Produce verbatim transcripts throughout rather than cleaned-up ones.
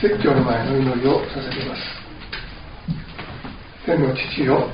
説教の前の祈りを捧げます。天の父よ、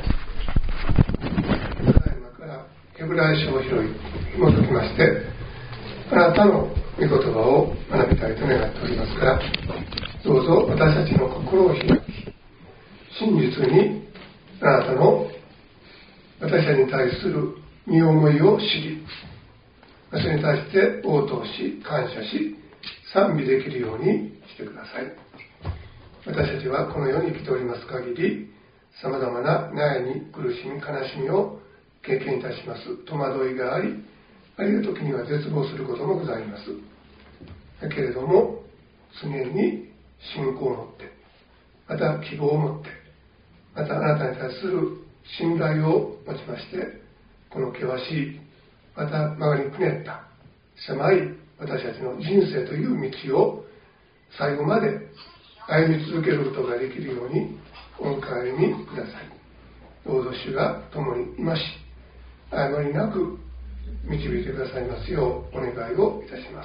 ただいまからヘブライ書を拾い紐解きまして、あなたの御言葉を学びたいと願っておりますから、どうぞ私たちの心を開き、真実にあなたの私たちに対する身思いを知り、それに対して応答し、感謝し、賛美できるようにしてください。私たちはこの世に生きております限り、さまざまな悩み、苦しみ、悲しみを経験いたします。戸惑いがあり、あるいは時には絶望することもございます。だけれども、常に信仰を持って、また希望を持って、またあなたに対する信頼を持ちまして、この険しい、また曲がりくねった狭い私たちの人生という道を最後まで歩み続けることができるようにお迎えにください。どうぞ主が共にいまし、誤りなく導いてくださいますようお願いをいたします。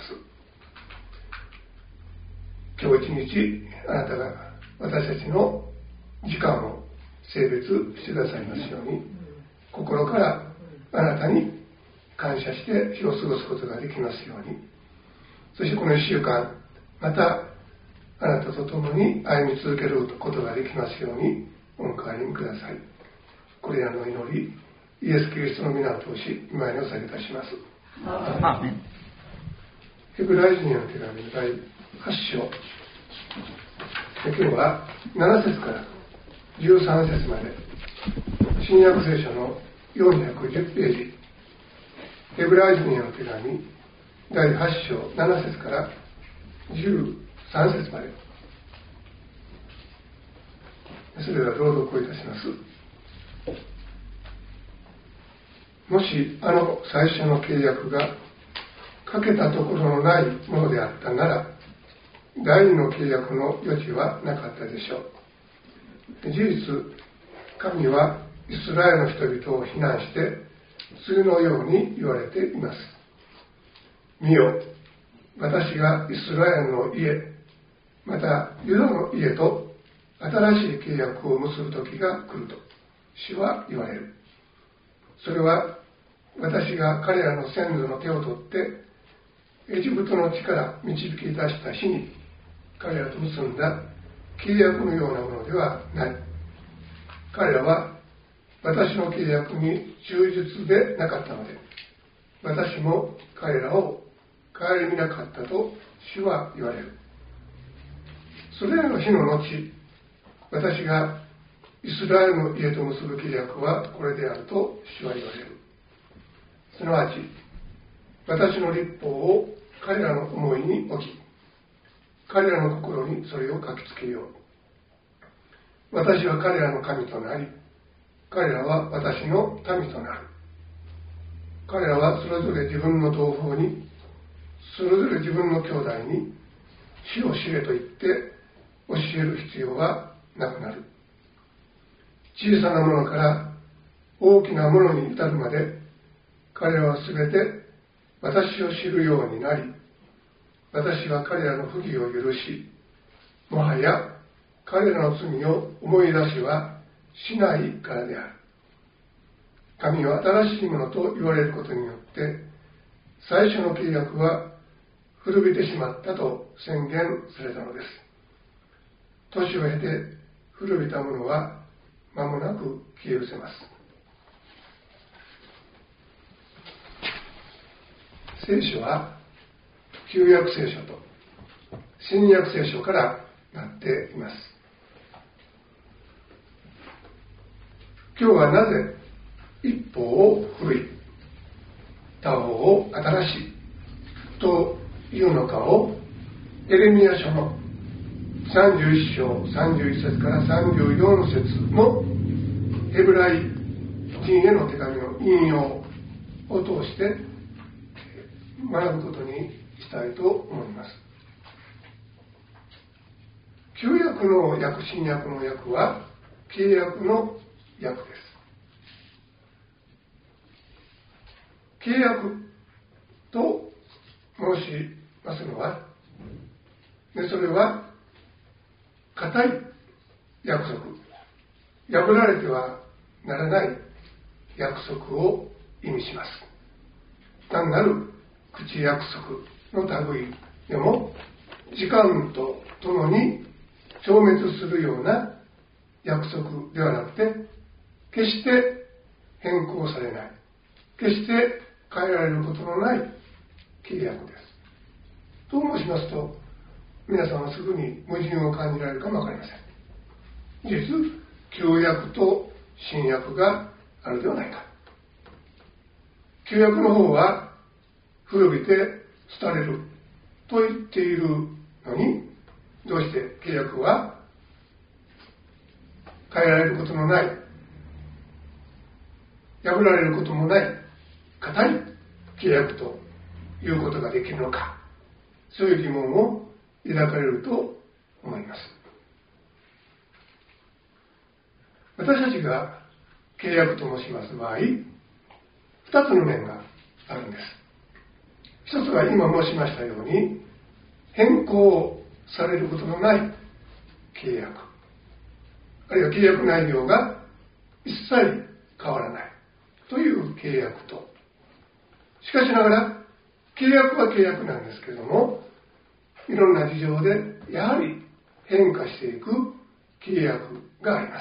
今日一日あなたが私たちの時間を性別してくださいますように、心からあなたに感謝して日を過ごすことができますように、そしてこの一週間またあなたと共に歩み続けることができますようにお迎えにください。これらの祈り、イエス・キリストの皆を通し今にお下げいたします。 アーメン。 ヘブライ人への手紙のだいはち章、今日はなな節からじゅうさん節まで、新約聖書のよんひゃくじゅうページ、ヘブライ人への手紙だいはち章なな節からじゅうさん節まで、それでは朗読をいたします。もしあの最初の契約が欠けたところのないものであったなら、第二の契約の余地はなかったでしょう。事実、神はイスラエルの人々を非難して次のように言われています。見よ、私がイスラエルの家、またユダの家と新しい契約を結ぶ時が来ると主は言われる。それは私が彼らの先祖の手を取ってエジプトの地から導き出した日に彼らと結んだ契約のようなものではない。彼らは私の契約に忠実でなかったので、私も彼らを顧みなかったと主は言われる。それらの日の後、私がイスラエルの家と結ぶ契約はこれであると主は言われる。すなわち、私の律法を彼らの思いに置き、彼らの心にそれを書きつけよう。私は彼らの神となり、彼らは私の民となる。彼らはそれぞれ自分の同胞に、それぞれ自分の兄弟に死を知れと言って教える必要はなくなる。小さなものから大きなものに至るまで、彼らはすべて私を知るようになり、私は彼らの不義を許し、もはや彼らの罪を思い出しはしないからである。神は新しいものと言われることによって、最初の契約は古びてしまったと宣言されたのです。年を経て古びたものは間もなく消え失せます。聖書は旧約聖書と新約聖書からなっています。今日はなぜ一方を古い、他方を新しいというのかを、エレミヤ書のさんじゅういっ章さんじゅういっ節からさんじゅうよん節のヘブライ人への手紙の引用を通して学ぶことにしたいと思います。旧約の訳、新約の訳は契約の訳です。契約と申しますのは、でそれは固い約束、破られてはならない約束を意味します。単なる口約束の類でも、時間とともに消滅するような約束ではなくて、決して変更されない、決して変えられることのない契約です。と申しますと、皆さんはすぐに矛盾を感じられるかもわかりません。事実、旧約と新約があるではないか。旧約の方は古びて廃れると言っているのに、どうして契約は変えられることのない、破られることもない固い契約ということができるのか、そういう疑問を抱かれると思います。私たちが契約と申します場合、二つの面があるんです。一つは今申しましたように、変更されることのない契約、あるいは契約内容が一切変わらないという契約と、しかしながら契約は契約なんですけれども、いろんな事情でやはり変化していく契約があります。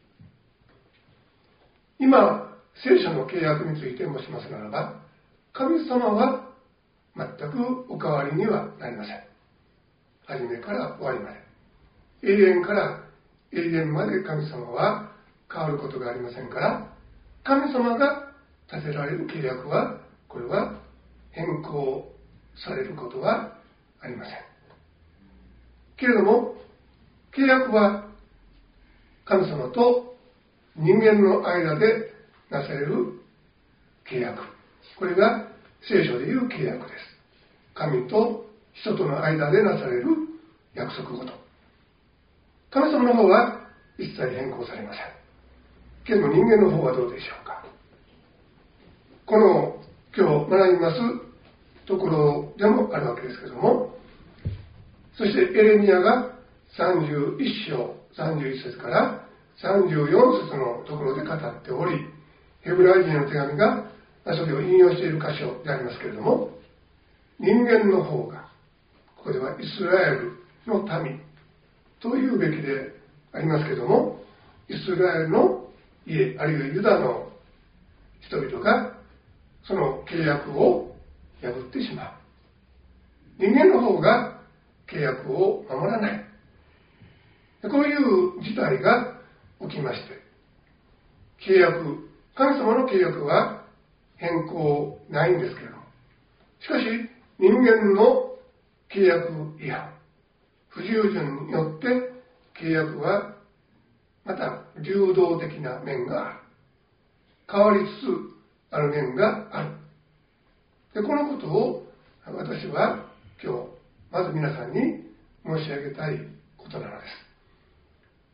今、聖書の契約について申しますならば、神様は全くお変わりにはなりません。初めから終わりまで。永遠から永遠まで神様は変わることがありませんから、神様が立てられる契約は、これは変更されることはありません。けれども、契約は神様と人間の間でなされる契約。これが聖書でいう契約です。神と人との間でなされる約束事。神様の方は一切変更されません。けれども人間の方はどうでしょうか。この今日学びますところでもあるわけですけれども、そしてエレミヤがさんじゅういっ章さんじゅういっ節からさんじゅうよん節のところで語っており、ヘブライ人の手紙がそれを引用している箇所でありますけれども、人間の方が、ここではイスラエルの民というべきでありますけれども、イスラエルの家、あるいはユダの人々がその契約を破ってしまう。人間の方が契約を守らない。こういう事態が起きまして、契約、神様の契約は変更ないんですけれども、しかし人間の契約違反、不従順によって契約はまた流動的な面がある。変わりつつある面がある。で、このことを私は今日まず皆さんに申し上げたいことなのです。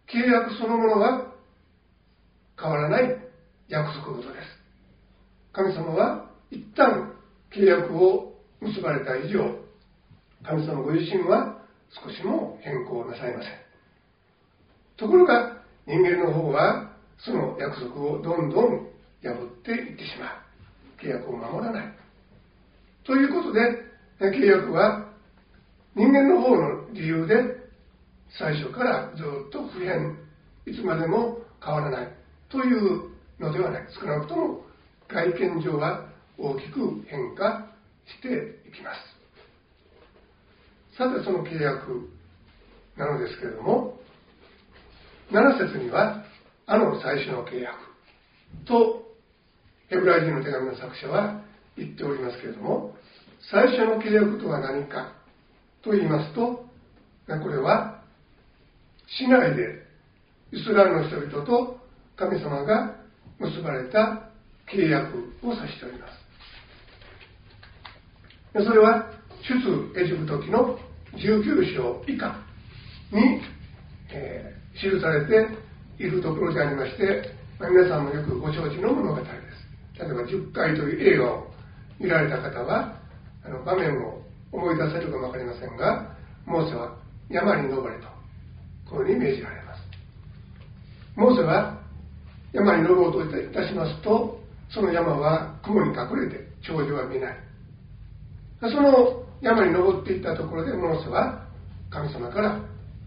契約そのものは変わらない約束事です。神様は一旦契約を結ばれた以上、神様ご自身は少しも変更なさいません。ところが人間の方はその約束をどんどん破っていってしまう。契約を守らない。ということで、契約は人間の方の理由で最初からずっと不変、いつまでも変わらないというのではない。少なくとも外見上は大きく変化していきます。さて、その契約なのですけれども、なな節にはあの最初の契約とヘブライ人の手紙の作者は言っておりますけれども、最初の契約とは何かと言いますと、これは市内でイスラエルの人々と神様が結ばれた契約を指しております。それは出エジプト記のじゅうきゅう章以下に、えー記されているところでありまして、まあ、皆さんもよくご承知の物語です。例えばじゅっかいという映画を見られた方はあの場面を思い出せるかもわかりませんが、モーセは山に登れとこのように命じられます。モーセは山に登ろうといたしますと、その山は雲に隠れて頂上は見えない。その山に登っていったところでモーセは神様から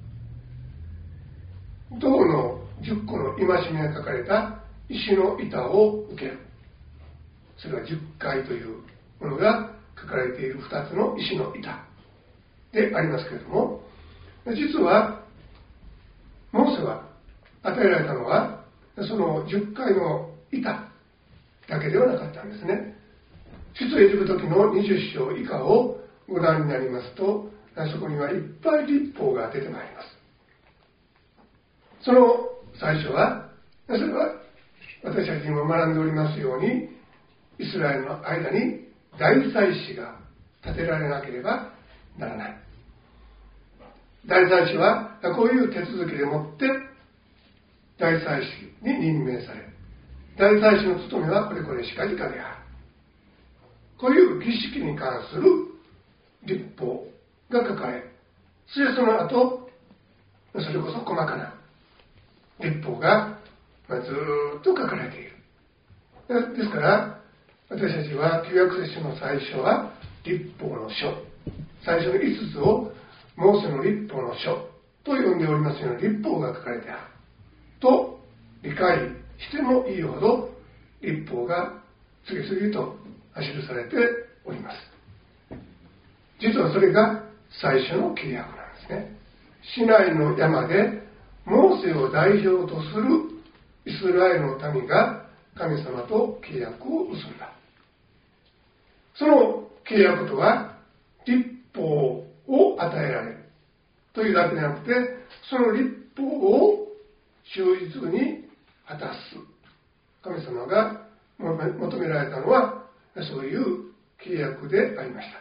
銅のじゅっこの戒めが書かれた石の板を受ける。それは十戒というものが書かれている二つの石の板でありますけれども、実はモーセは与えられたのはその十戒の板だけではなかったんですね。出エジプト記のにじゅっ章以下をご覧になりますと、そこにはいっぱい律法が出てまいります。その最初は、それは私たちにも学んでおりますように、イスラエルの間に大祭司が建てられなければならない。大祭司はこういう手続きでもって大祭司に任命され、大祭司の務めはこれこれしかじかである。こういう儀式に関する律法が書かれ、そしてその後、それこそ細かな律法がずっと書かれている。ですから私たちは旧約聖書の最初は律法の書、最初のいつつをモーセの律法の書と呼んでおりますような律法が書かれてあると理解してもいいほど、律法が次々と記されております。実はそれが最初の契約なんですね。シナイの山でモーセを代表とするイスラエルの民が神様と契約を結んだ。その契約とは律法を与えられるというだけでなくて、その律法を忠実に果たす。神様が求められたのはそういう契約でありました。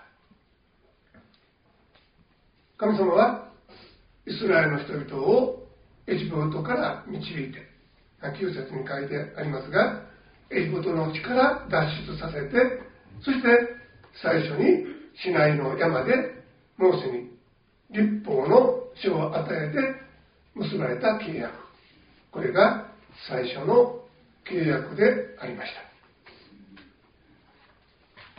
神様はイスラエルの人々をエジプトから導いて、きゅう節に書いてありますが、エジプトの地から脱出させて、そして最初にシナイの山でモーセに律法の書を与えて結ばれた契約、これが最初の契約でありました。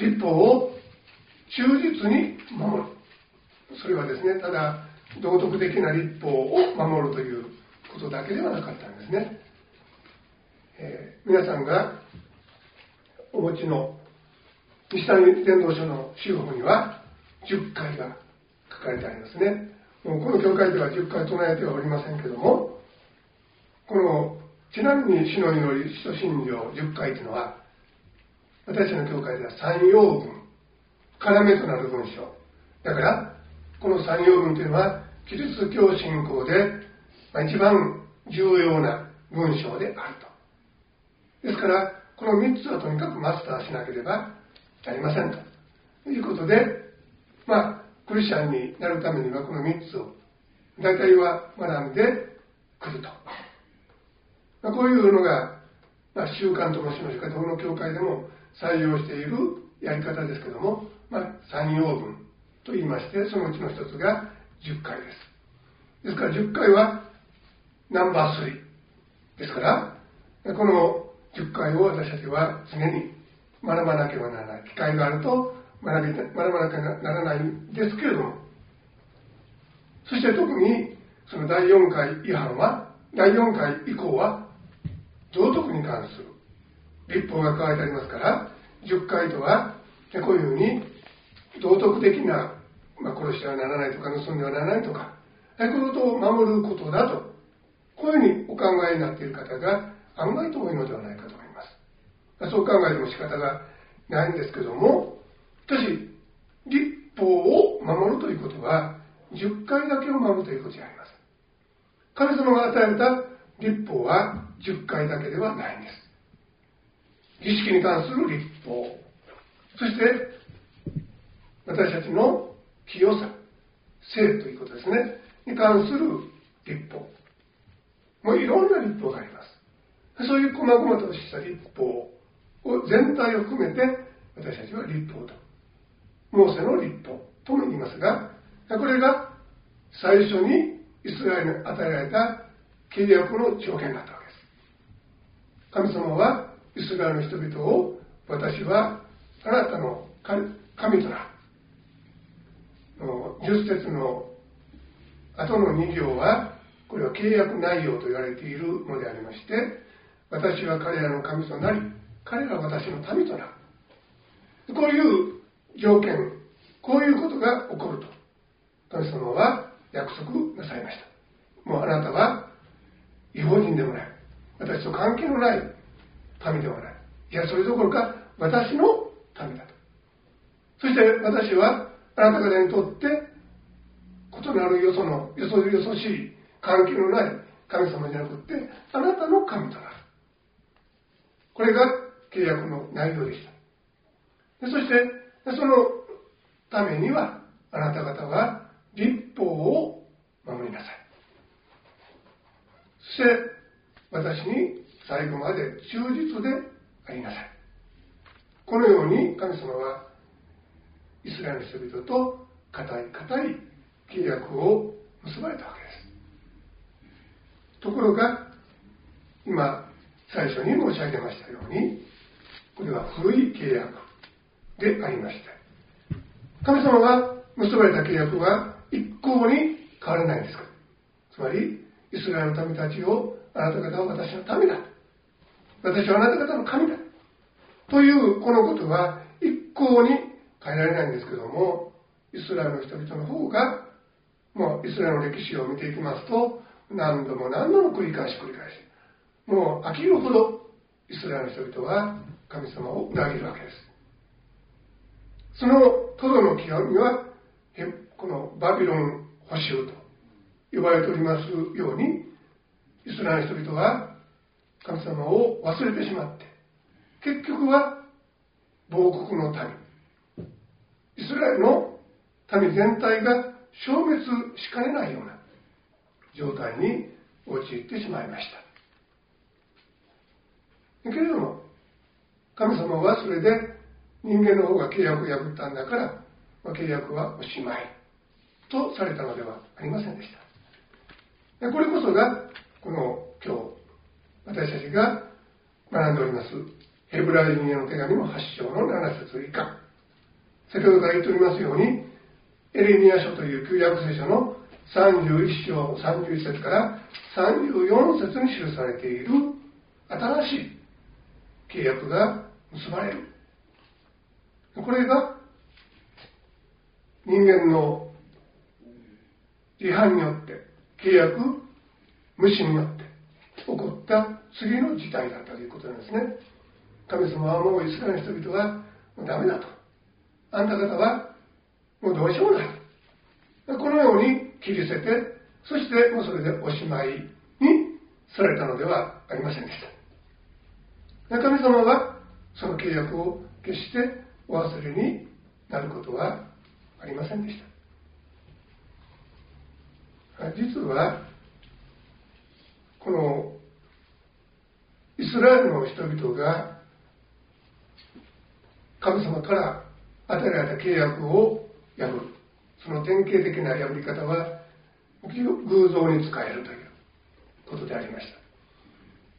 律法を忠実に守る、それはですね、ただ道徳的な律法を守るということだけではなかったんですね。えー、皆さんがお持ちの西谷伝道書の修法にはじゅっかいが書かれてありますね。もうこの教会ではじゅっかい唱えてはおりませんけども、このちなみに主の祈り、使徒信条じゅっかいというのは、私の教会では三要文、要となる文章だから、この三要文というのはキリスト教信仰で一番重要な文章であると。ですからこのみっつはとにかくマスターしなければなりませんということで、まあクリスチャンになるためにはこのみっつを大体は学んでくると、まあ、こういうのが、まあ、習慣と申しましょうか、どの教会でも採用しているやり方ですけども、まあ、三要文と言いまして、そのうちの一つがじゅっかいです。ですからじゅっかいはナンバースリーですから、このじゅっかいを私たちは常に学ばなければならない。機会があると学び学ばなきゃならないんですけれども、そして特にそのだいよんかい違反は、だいよんかい以降は道徳に関する律法が書かれてありますから、じゅっかいとはこういうふうに道徳的な、まあ、殺してはならないとか盗んではならないとか、こういうことを守ることだと、こういうふうにお考えになっている方が案外と多いのではないかと思います。そう考えても仕方がないんですけども、しかし律法を守るということはじゅっかいだけを守るということであります。神様が与えた律法はじゅっかいだけではないんです。儀式に関する律法、そして私たちの清さ、聖ということですね、に関する律法、もういろんな律法があります。そういう細々とした律法を全体を含めて私たちは律法と、モーセの律法とも言いますが、これが最初にイスラエルに与えられた契約の条件だったわけです。神様はイスラエルの人々を、私はあなたの神となる。じゅっ節の後のに行は、これは契約内容と言われているのでありまして、私は彼らの神となり、彼らは私の民となる。こういう条件、こういうことが起こると、神様は約束なさいました。もうあなたは異邦人でもない、私と関係のない民でもない、いやそれどころか私の民だと。そして私はあなた方にとって異なるよそのよそよそしい関係のない神様じゃなくって、あなたの神となる。これが契約の内容でした。でそしてそのためにはあなた方は律法を守りなさい。そして私に最後まで忠実でありなさい。このように神様はイスラエルの人々と固い固い契約を結ばれたわけです。ところが今最初に申し上げましたように、これは古い契約でありまして、神様が結ばれた契約は一向に変わらないんですか。つまりイスラエルの民たちを、あなた方は私の民だ、私はあなた方の神だというこのことは一向に変えられないんですけども、イスラエルの人々の方が、もうイスラエルの歴史を見ていきますと、何度も何度も繰り返し繰り返し、もう飽きるほどイスラエルの人々は神様を裏切るわけです。そのとどの極みは、このバビロン捕囚と呼ばれておりますように、イスラエルの人々は神様を忘れてしまって、結局は亡国の民、イスラエルの民全体が消滅しかねないような状態に陥ってしまいました。けれども神様はそれで、人間の方が契約を破ったんだから、まあ、契約はおしまいとされたのではありませんでした。でこれこそがこの今日私たちが学んでおりますヘブライ人への手紙のはち章のなな節以下、先ほどから言っておりますように、エレミヤ書という旧約聖書のさんじゅういっ章さんじゅういち節からさんじゅうよん節に記されている新しい契約が結ばれる。これが人間の違反によって、契約無視によって起こった次の事態だったということなんですね。神様はもうイスラエルの人々はもうダメだと、あんた方はもうどうしようもない、このように切り捨てて、そしてもうそれでおしまいにされたのではありませんでした。神様はその契約を決してお忘れになることはありませんでした。実はこのイスラエルの人々が神様から与えられた契約を破る、その典型的な破り方は偶像に仕えるということでありました。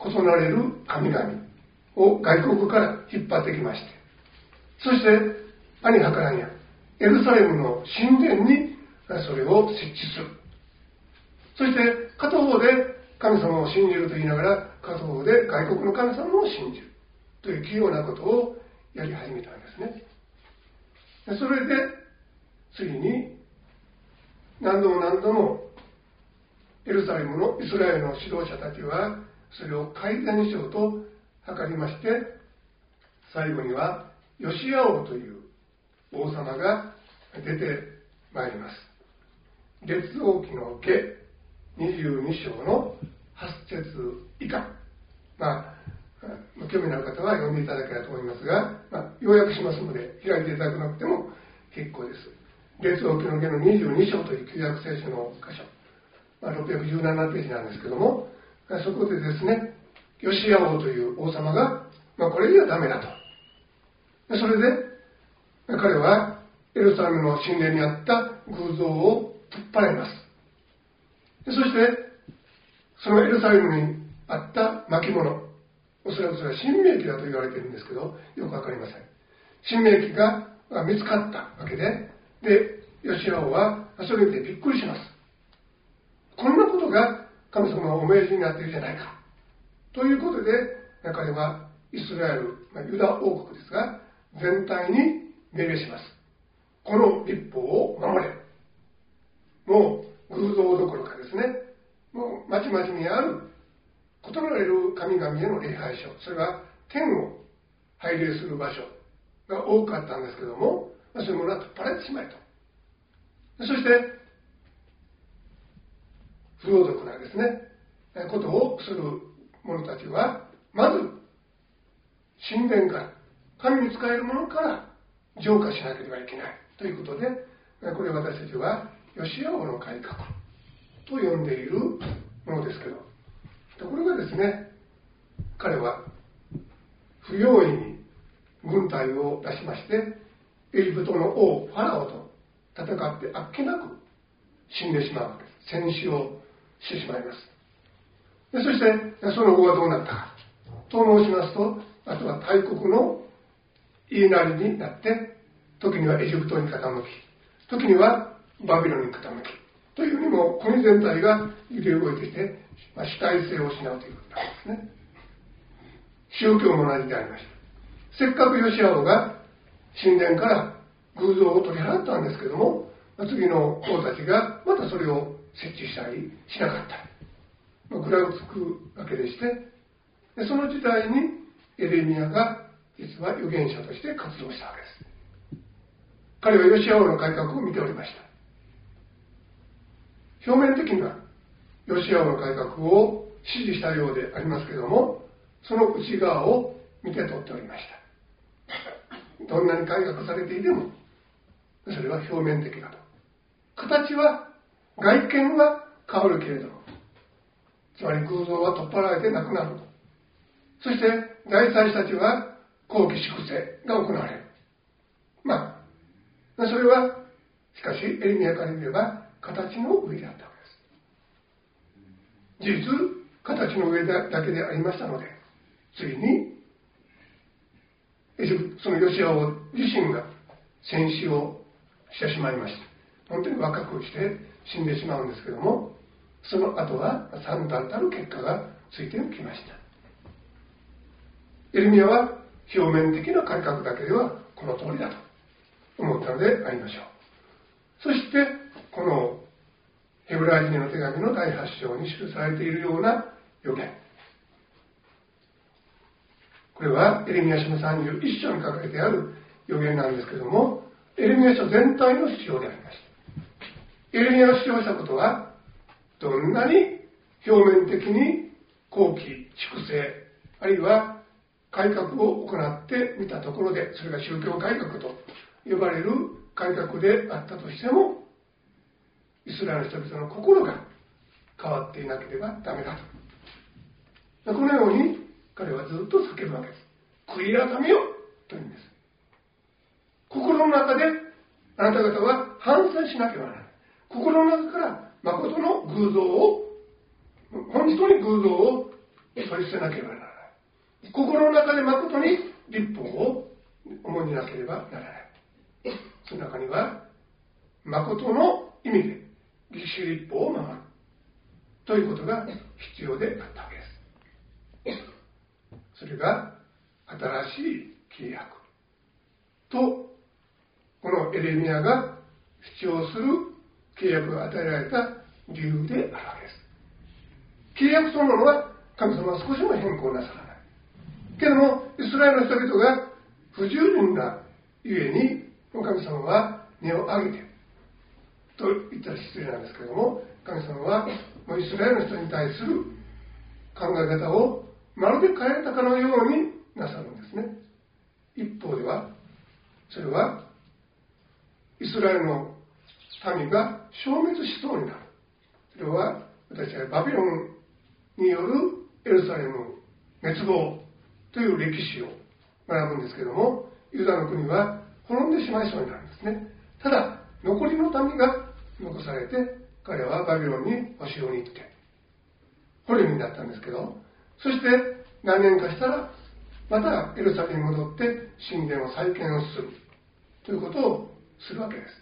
異なれる神々を外国から引っ張ってきまして、そしてアニハカラニア、エルサレムの神殿にそれを設置する。そして片方で神様を信じると言いながら、片方で外国の神様を信じるという器用なことをやり始めたんですね。それで次に何度も何度もエルサレムのイスラエルの指導者たちはそれを改善しようと図りまして、最後にはヨシア王という王様が出てまいります。列王記の下にじゅうに章のはち節以下、まあ興味のある方は読んでいただければと思いますが、まあ、要約しますので開いていただかなくても結構です。列王記の下のにじゅうに章という旧約聖書の箇所、まあ、ろっぴゃくじゅうななページなんですけども、そこでですね、ヨシア王という王様が、まあ、これじゃダメだと。それで彼はエルサレムの神殿にあった偶像を取っ払います。 そしてそのエルサレムにあった巻物、おそらくそれは新明記だと言われているんですけど、よくわかりません。新明記が見つかったわけで、でヨシア王はそれを見てびっくりします。こんなことが神様のお命じになっているじゃないかということで、彼はイスラエル、まあ、ユダ王国ですが全体に命令します。この律法を守れ。もう偶像どころかですね、もうまちまちにある異なれる神々への礼拝所、それは天を拝礼する場所が多かったんですけども、そういうものは取っ払ってしまえと。そして不道徳なですねことをする者たちは、まず神殿から神に仕えるものから浄化しなければいけないということで、これを私たちはヨシア王の改革と呼んでいるものですけど、ところがですね、彼は不用意に軍隊を出しまして、エジプトの王ファラオと戦ってあっけなく死んでしまうわけです。戦死をしてしまいます。でそしてその後はどうなったかと申しますと、あとは大国の言いなりになって、時にはエジプトに傾き、時にはバビロンに傾きというふうにも国全体が揺れ動いていて、まあ、主体性を失うということなんですね。宗教も同じでありました。せっかくヨシア王が神殿から偶像を取り払ったんですけども、次の王たちがまたそれを設置したりしなかったり、まあ、ぐらつくわけでして、でその時代にエレミヤが実は預言者として活動したわけです。彼はヨシア王の改革を見ておりました。表面的にはヨシア王の改革を支持したようでありますけれども、その内側を見て取っておりました。どんなに改革されていてもそれは表面的だと。形は外見は変わるけれども、つまり偶像は取っ払われてなくなると。そして大祭司たちは公儀粛正が行われる。まあそれはしかしエレミヤから見れば形の上であったわけです。事実形の上だけでありましたので、ついにそのヨシア王自身が戦死をしてしまいました。本当に若くして死んでしまうんですけども、その後は惨憺たる結果がついてきました。エレミヤは表面的な改革だけではこの通りだと思ったのでありましょう。そしてこのヘブライ人への手紙のだいはち章に記されているような予言、これはエレミヤ書のさんじゅういっ章に書かれてある予言なんですけども、エレミヤ書全体の主張でありました。エレミヤが主張したことは、どんなに表面的に公記粛正あるいは改革を行ってみたところで、それが宗教改革と呼ばれる改革であったとしても、イスラエルの人々の心が変わっていなければダメだと。このように彼はずっと叫ぶわけです。悔い改めよというんです。心の中であなた方は反省しなければならない。心の中から誠の偶像を、本当に偶像を取り捨てなければならない。心の中で誠に律法を重んじなければならない。その中には誠の意味で義士律法を守るということが必要であったわけです。それが新しい契約と、このエレミヤが主張する契約が与えられた理由であるわけです。契約そのものは神様は少しも変更なさらないけれども、イスラエルの人々が不従順なゆえに神様は根を上げてと言ったら失礼なんですけれども、神様はもうイスラエルの人に対する考え方をまるで変えたかのようになさるんですね。一方ではそれはイスラエルの民が消滅しそうになる。それは私はバビロンによるエルサレム滅亡という歴史を学ぶんですけども、ユダの国は滅んでしまいそうになるんですね。ただ残りの民が残されて彼はバビロンにお城に行って捕虜になったんですけど、そして何年かしたらまたエルサレムに戻って神殿を再建をするということをするわけです。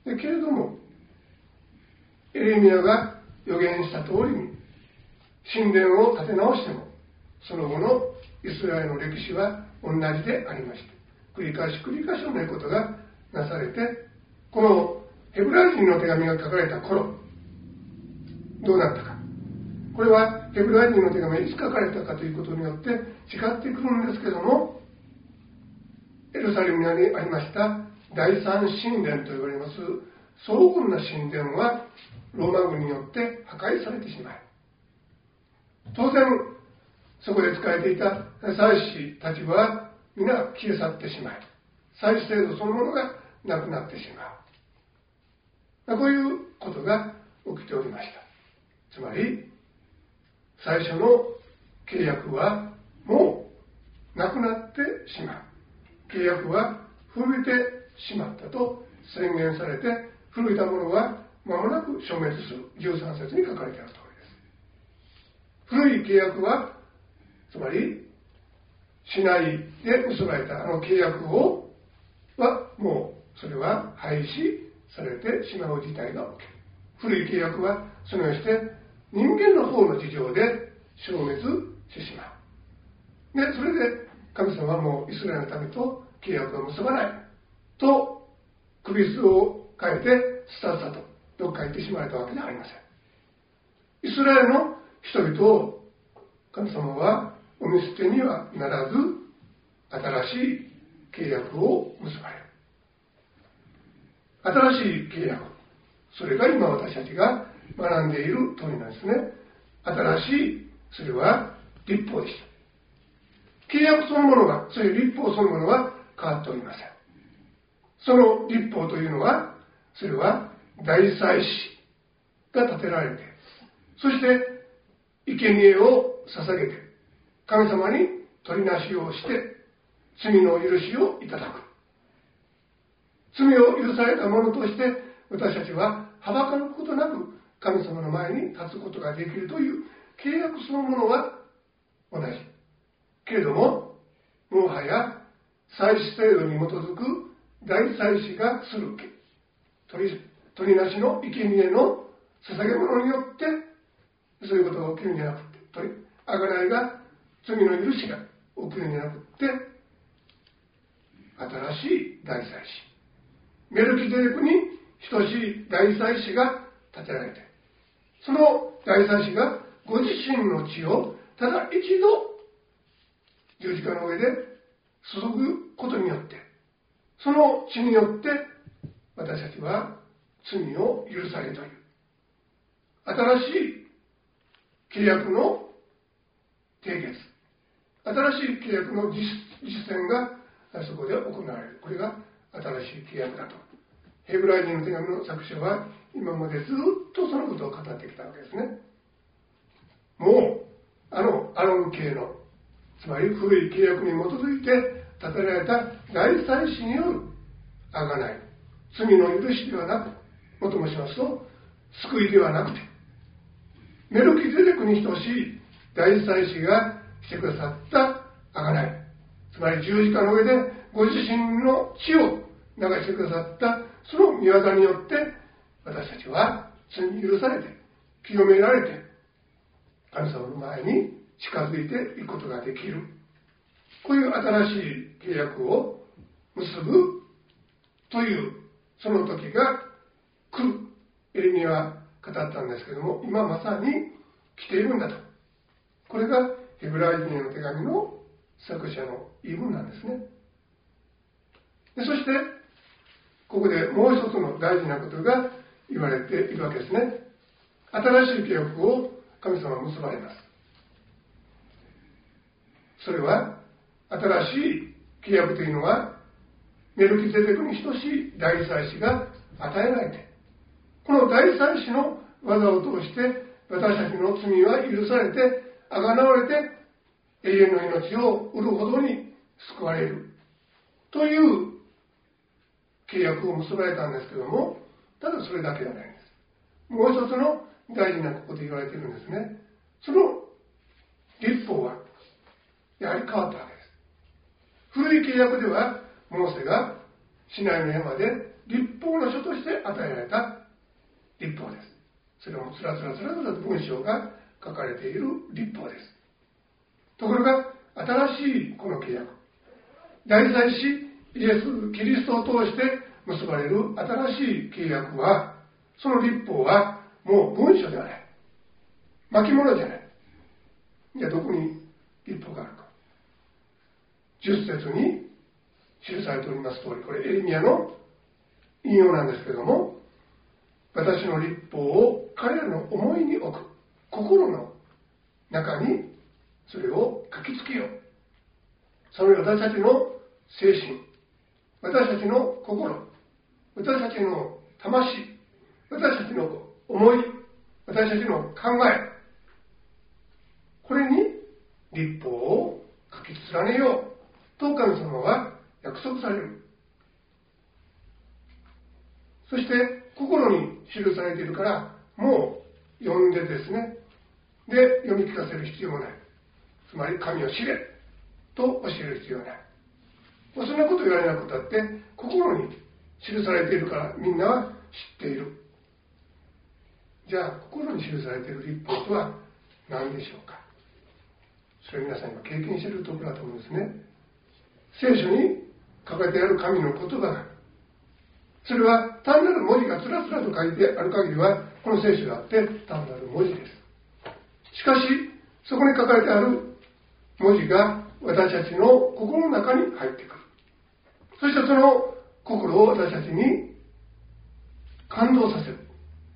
でけれどもエレミヤが予言した通りに神殿を建て直してもその後のイスラエルの歴史は同じでありまして、繰り返し繰り返し同じことがなされて、このヘブライ人の手紙が書かれた頃どうなったか、これはヘブライ人の手紙がいつ書かれたかということによって違ってくるんですけども、エルサレムにありました第三神殿と呼ばれます荘厳な神殿はローマ軍によって破壊されてしまい、当然そこで仕えていた祭司たちは皆消え去ってしまい、祭司制度そのものがなくなってしまう、こういうことが起きておりました。つまり最初の契約はもうなくなってしまう、契約は古びてしまったと宣言されて、古びたものは間もなく消滅する、じゅうさん節に書かれている通りです。古い契約はつまりシナイで結ばれたあの契約をはもうそれは廃止されてしまう事態が起きる。古い契約はそのようにして人間の方の事情で消滅してしまう。でそれで神様はもうイスラエルのためと契約を結ばないと首筋を変えてスタスタとどっか行ってしまわれたわけではありません。イスラエルの人々を神様はお見捨てにはならず新しい契約を結ばれる。新しい契約、それが今私たちが学んでいる通りなんですね。新しい、それは律法でした。契約そのものが、そういう律法そのものは変わっておりません。その律法というのは、それは大祭司が立てられて、そして生贄を捧げて神様に取りなしをして罪の許しをいただく。罪を許された者として私たちははばかることなく神様の前に立つことができるという契約そのものは同じけれども、もはや祭司制度に基づく大祭司がする取り、取りなしの生贄の捧げ物によってそういうことが起きるんじゃなくて、取り贖いが罪の許しが起きるんじゃなくて、新しい大祭司メルキゼデクに等しい大祭司が立てられて、その大祭司がご自身の血をただ一度十字架の上で注ぐことによって、その血によって私たちは罪を許されるという新しい契約の締結、新しい契約の実践がそこで行われる。これが新しい契約だとヘブライ人の手紙の作者は今までずっとそのことを語ってきたわけですね。もうあのアロン系の、つまり古い契約に基づいて立てられた大祭司による贖い、罪の許しではなく、もともしますと救いではなくて、メルキゼデクに等しい大祭司がしてくださった贖い、つまり十字架の上でご自身の血を流してくださったその御業によって私たちは罪に許されて清められて神様の前に近づいていくことができる。こういう新しい契約を結ぶというその時が来る。エレミヤは語ったんですけども、今まさに来ているんだと。これがヘブライ人への手紙の作者の言い分なんですね。でそしてここでもう一つの大事なことが言われているわけですね。新しい契約を神様は結ばれます。それは新しい契約というのはメルキゼデクに等しい大祭司が与えられて、この大祭司の技を通して私たちの罪は許されて贖われて永遠の命を得るほどに救われるという契約を結ばれたんですけども、ただそれだけじゃないんです。 もう一つの大事なここで言われているんですね。その律法はやはり変わったわけです。古い契約ではモーセがシナイの山で律法の書として与えられた律法です。それもつらつらつらつらと文章が書かれている律法です。ところが新しいこの契約、大祭司イエス・キリストを通して結ばれる新しい契約は、その律法はもう文書ではない、巻物じゃない。じゃあどこに律法があるか。じゅっ節に記されております通り、これエレミヤの引用なんですけれども、私の律法を彼らの思いに置く、心の中にそれを書きつけよう。その私たちの精神、私たちの心、私たちの魂、私たちの思い、私たちの考え、これに律法を書き連ねようと神様は約束される。そして心に記されているから、もう読んでですね、で読み聞かせる必要もない。つまり神を知れと教える必要はない。そんなこと言われなくたって、心に記されているからみんなは知っている。じゃあ心に記されている律法とは何でしょうか。それ皆さん今経験しているところだと思うんですね。聖書に書かれてある神の言葉が、それは単なる文字がつらつらと書いてある限りはこの聖書があって単なる文字です。しかしそこに書かれてある文字が私たちの心の中に入ってくる。そしてその心を私たちに感動させる。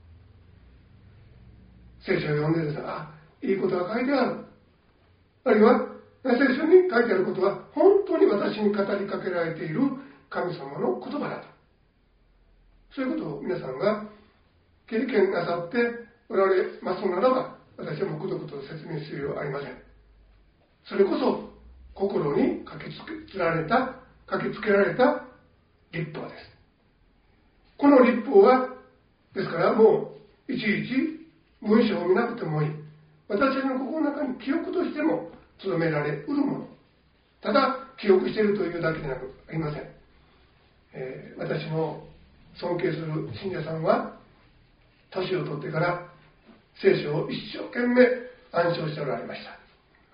聖書を読んでですね、あ、いいことが書いてある。あるいは聖書に書いてあることは本当に私に語りかけられている神様の言葉だと。そういうことを皆さんが経験なさっておられますならば、私はもうくどくど説明する必要はありません。それこそ心に書きつけられた、書きつけられた律法です。この律法は、ですからもういちいち文章を見なくてもいい。私たちの心の中に記憶としても留められうるもの。ただ記憶しているというだけでなくありません。えー、私の尊敬する信者さんは年を取ってから聖書を一生懸命暗唱しておられました。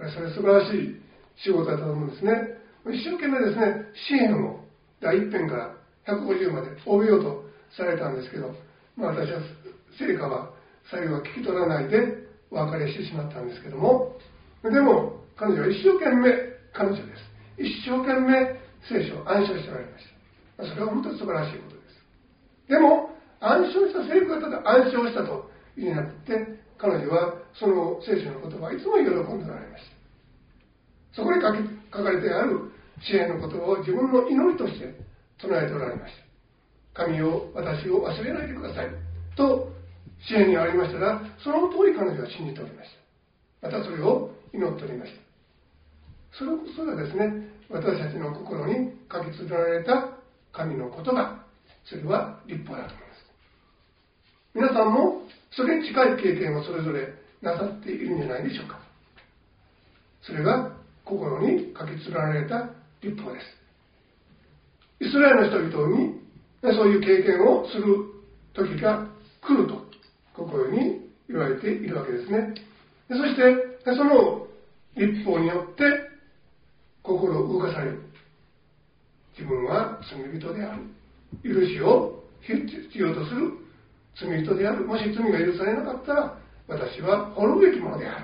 それ素晴らしい仕事だと思うんですね。一生懸命ですね、詩篇をだいいっ編からひゃくごじゅうまで覚えようとされたんですけど、まあ、私は成果は最後は聞き取らないでお別れしてしまったんですけども、でも彼女は一生懸命、彼女です一生懸命聖書を暗唱しておられました。それは本当に素晴らしいことです。でも暗唱した聖句がただ暗唱したというんじゃなくて、彼女はその聖書の言葉をいつも喜んでおられました。そこに書き書かれてある詩篇の言葉を自分の祈りとして唱えておられました。神を私を忘れないでくださいと詩篇にありましたら、その通り彼女は信じておりました。またそれを祈っておりました。それこそがですね、私たちの心に書き連れられた神の言葉、それは律法だと思います。皆さんもそれに近い経験をそれぞれなさっているんじゃないでしょうか。それが心に書き連れられた律法です。イスラエルの人々にそういう経験をする時が来るとここに言われているわけですね。そしてその律法によって心を動かされる。自分は罪人である。許しを必要とする罪人である。もし罪が許されなかったら私は滅ぶべきものである。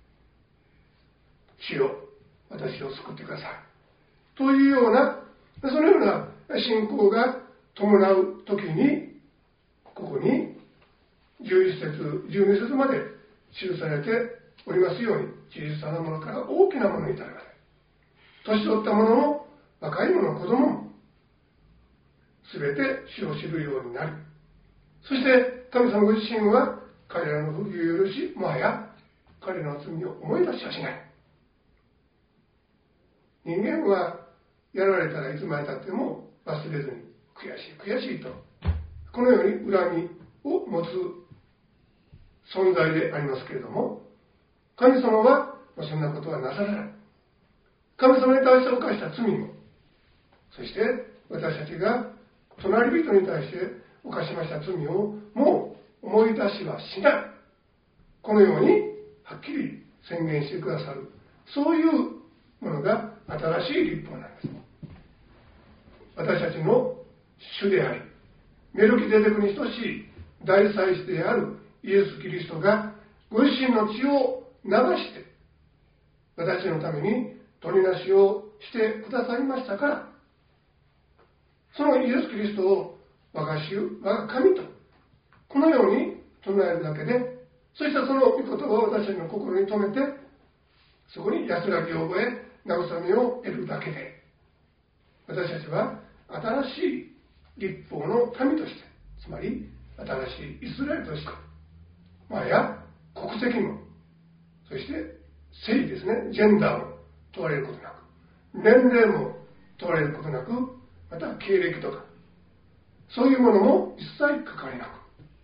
主よ、私を救ってください。というような、そのような信仰が伴う時に、ここにじゅういっ節、じゅうに節まで記されておりますように、小さなものから大きなものに至るまで、年取った者も若い者、子供も、すべて主を知るようになり、そして神様ご自身は彼らの不義を許し、もはや彼らの罪を思い出しはしない。人間はやられたらいつまでたっても忘れずに悔しい悔しいと、このように恨みを持つ存在でありますけれども、神様はそんなことはなさらない。神様に対して犯した罪も、そして私たちが隣人に対して犯しました罪をもう思い出しはしない。このようにはっきり宣言してくださる、そういうものが新しい律法なんです。私たちの主であり、メルキゼデクに等しい大祭司であるイエス・キリストがご自身の血を流して私たちのために取りなしをしてくださいましたから、そのイエス・キリストを我が主、我が神とこのように唱えるだけで、そしてその御言葉を私たちの心に留めて、そこに安らぎを覚え慰めを得るだけで、私たちは新しい律法の民として、つまり新しいイスラエルとして、まあや国籍も、そして性ですね、ジェンダーも問われることなく、年齢も問われることなく、また経歴とかそういうものも一切関わりなく、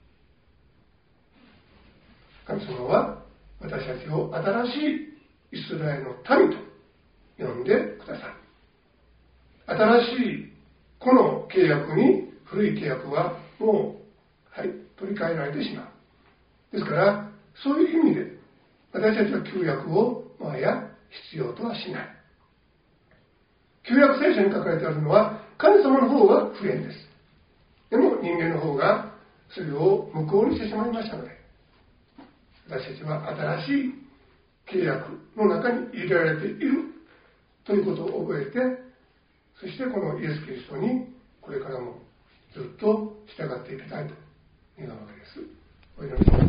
神様は私たちを新しいイスラエルの民と呼んでくださる。新しいこの契約に古い契約はもう、はい、取り替えられてしまう。ですからそういう意味で私たちは旧約をもはや必要とはしない。旧約聖書に書かれてあるのは神様の方は不縁です。でも人間の方がそれを無効にしてしまいましたので、私たちは新しい契約の中に入れられているということを覚えて、そしてこのイエス・キリストにこれからもずっと従っていきたいと願うわけです。お祈りします。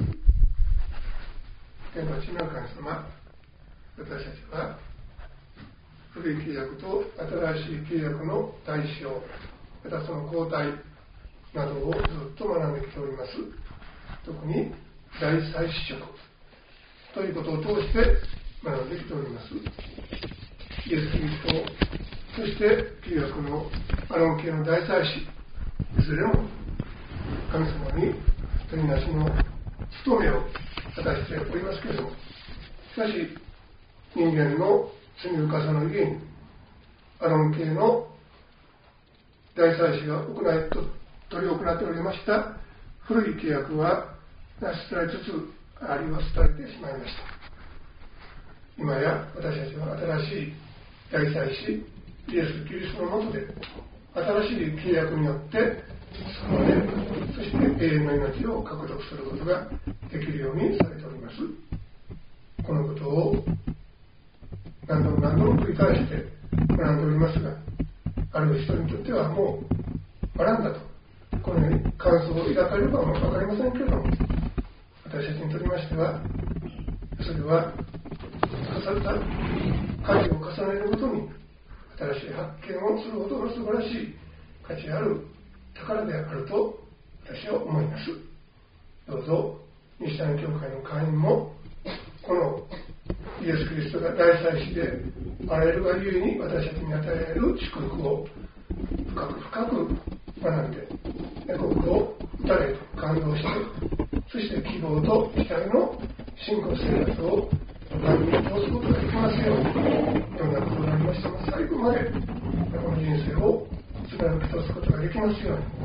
天の地の神様、私たちは古い契約と新しい契約の対象、またその交代などをずっと学んできております。特に大祭司職ということを通して学んできております。イエス・キリスト、そして旧約のアロン系の大祭司、いずれも神様に取りなしの務めを果たしておりますけれども、しかし人間の罪深さのゆえにアロン系の大祭司が行いと執り行っておりました古い契約はなしつられつつ、あるいは廃れてしまいました。今や私たちは新しい大祭司イエス・キリストのもとで新しい契約によって救われ、そして永遠の命を獲得することができるようにされております。このことを何度も何度も繰り返して学んでおりますが、ある人にとってはもう学んだとこのように感想を抱かれるかも分かりませんけれども、私たちにとりましてはそれは重ねた回を重ねるごとに新しい発見をするほどの素晴らしい価値ある宝であると私は思います。どうぞ西谷教会の会員もこのイエス・キリストが大祭司であらゆるがゆえに私たちに与えられる祝福を深く深く学んで、心を打たれ感動して、そして希望と期待の信仰生活を歩み通すことができますように、どんなことがありましても最後までこの人生を貫き通すことができますように。